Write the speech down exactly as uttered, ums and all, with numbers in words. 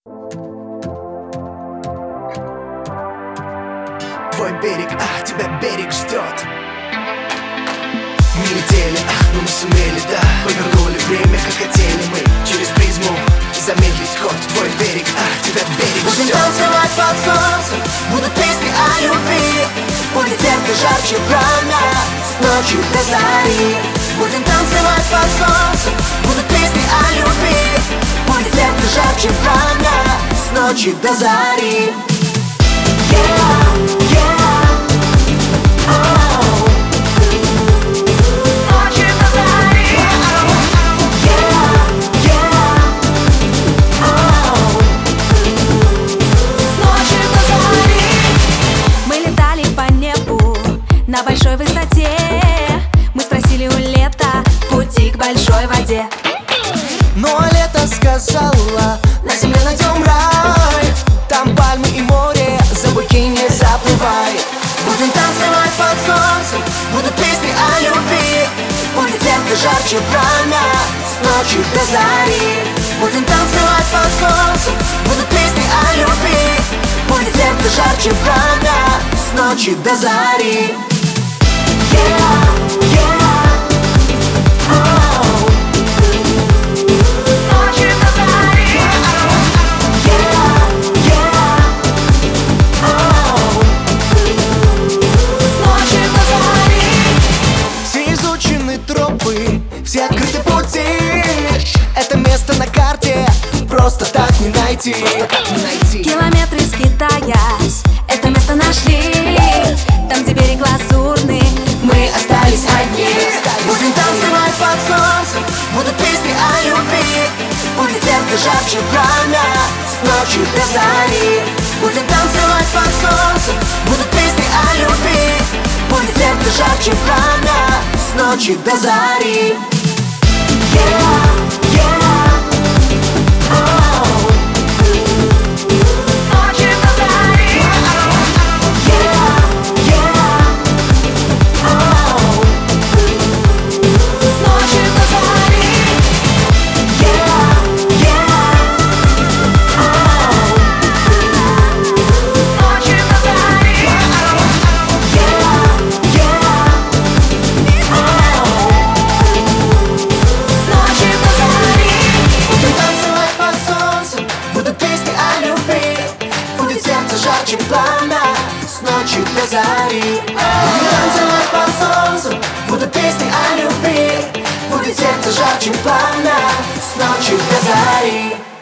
Твой берег, ах, тебя берег ждет. Мы летели, ах, но мы сумели, да. Повернули время, как хотели мы. Через призму замедлить ход. Твой берег, ах, тебя берег ждет. Будем танцевать под солнцем, будут песни о любви. Будет сердце жарче пламя, с ночи до зари. Будем танцевать под солнцем, будут песни о любви. Будет сердце жарче пламя, с ночи до зари. Yeah, yeah, oh. Ночи до зари. Yeah, yeah, oh. С ночи до зари. Мы летали по небу на большой высоте. Мы спросили у лета пути к большой воде. Но лето сказала: на земле найдем рай. Там пальмы и море, за буйки не заплывай. Будем танцевать под солнцем, будут песни о любви. Будет сердце жарче пламя, с ночи до зари. Будем танцевать под солнцем, будут песни о любви. Будет сердце жарче пламя, с ночи до зари. Yeah, yeah, oh. Ночи до зари. Yeah, yeah, oh. Ночи до зари. Все изучены тропы, все открыты пути. Это место на карте просто так не найти. Километры скитаясь, это место нашли. Там, где берег лазурный, мы остались одни. Будем танцевать под солнцем, будут песни о любви. Будет сердце жарче пламя, с ночи до зари. Будем танцевать под солнцем, будут песни о любви. Будет сердце жарче пламя, с ночи до зари. Yeah, yeah, oh. Ночи до зари. Yeah, yeah, oh. Ночи до зари. Yeah, yeah, oh. Ночи до зари. Yeah, yeah, oh. Ночи до зари. Будем танцевать под солнцем, будут песни о любви. Будет сердце жарче пламя, с ночи до зари. Будем танцевать под солнцем, будут песни о любви. Будет сердце жарче пламя, с ночи до зари.